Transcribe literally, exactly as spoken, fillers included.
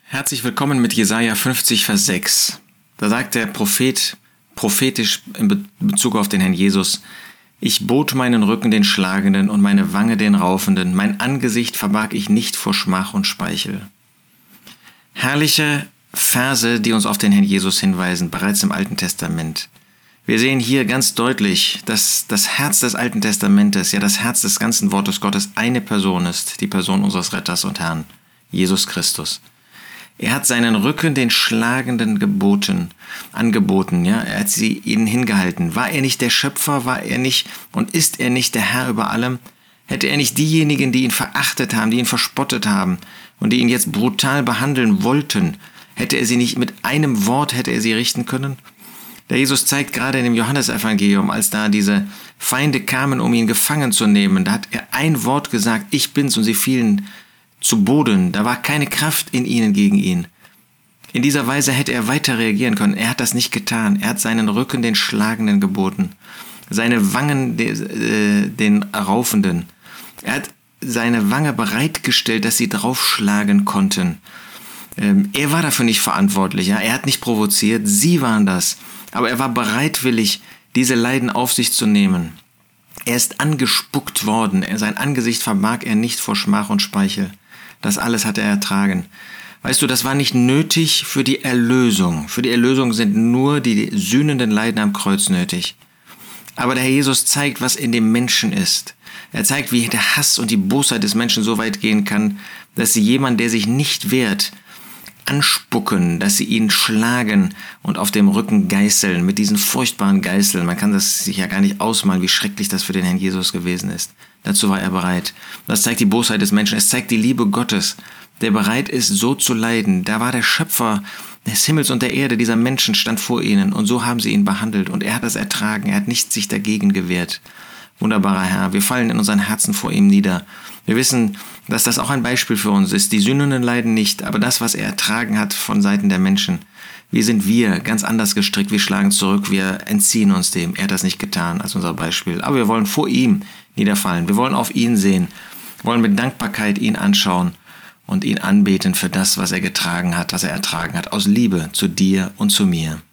Herzlich willkommen mit Jesaja fünfzig, Vers sechs. Da sagt der Prophet prophetisch in Bezug auf den Herrn Jesus: Ich bot meinen Rücken den Schlagenden und meine Wange den Raufenden. Mein Angesicht verbarg ich nicht vor Schmach und Speichel. Herrliche Verse, die uns auf den Herrn Jesus hinweisen, bereits im Alten Testament. Wir sehen hier ganz deutlich, dass das Herz des Alten Testamentes, ja das Herz des ganzen Wortes Gottes, eine Person ist, die Person unseres Retters und Herrn, Jesus Christus. Er hat seinen Rücken den Schlagenden geboten, angeboten, ja, er hat sie ihnen hingehalten. War er nicht der Schöpfer, war er nicht und ist er nicht der Herr über allem? Hätte er nicht diejenigen, die ihn verachtet haben, die ihn verspottet haben und die ihn jetzt brutal behandeln wollten, hätte er sie nicht mit einem Wort, hätte er sie richten können? Der Jesus zeigt gerade in dem Johannesevangelium, als da diese Feinde kamen, um ihn gefangen zu nehmen, da hat er ein Wort gesagt: Ich bin's, und sie fielen zu Boden. Da war keine Kraft in ihnen gegen ihn. In dieser Weise hätte er weiter reagieren können. Er hat das nicht getan. Er hat seinen Rücken den Schlagenden geboten, seine Wangen den Raufenden. Er hat seine Wange bereitgestellt, dass sie draufschlagen konnten. Er war dafür nicht verantwortlich. Ja? Er hat nicht provoziert. Sie waren das. Aber er war bereitwillig, diese Leiden auf sich zu nehmen. Er ist angespuckt worden. Sein Angesicht verbarg er nicht vor Schmach und Speichel. Das alles hat er ertragen. Weißt du, das war nicht nötig für die Erlösung. Für die Erlösung sind nur die sühnenden Leiden am Kreuz nötig. Aber der Herr Jesus zeigt, was in dem Menschen ist. Er zeigt, wie der Hass und die Bosheit des Menschen so weit gehen kann, dass sie jemanden, der sich nicht wehrt, anspucken, dass sie ihn schlagen und auf dem Rücken geißeln, mit diesen furchtbaren Geißeln. Man kann das sich ja gar nicht ausmalen, wie schrecklich das für den Herrn Jesus gewesen ist. Dazu war er bereit. Das zeigt die Bosheit des Menschen. Es zeigt die Liebe Gottes, der bereit ist, so zu leiden. Da war der Schöpfer des Himmels und der Erde, dieser Menschen stand vor ihnen, und so haben sie ihn behandelt, und er hat es ertragen. Er hat nicht sich dagegen gewehrt. Wunderbarer Herr, wir fallen in unseren Herzen vor ihm nieder. Wir wissen, dass das auch ein Beispiel für uns ist. Die Sündenden leiden nicht, aber das, was er ertragen hat von Seiten der Menschen. Wie sind wir ganz anders gestrickt? Wir schlagen zurück, wir entziehen uns dem. Er hat das nicht getan als unser Beispiel. Aber wir wollen vor ihm niederfallen. Wir wollen auf ihn sehen, wollen mit Dankbarkeit ihn anschauen und ihn anbeten für das, was er getragen hat, was er ertragen hat, aus Liebe zu dir und zu mir.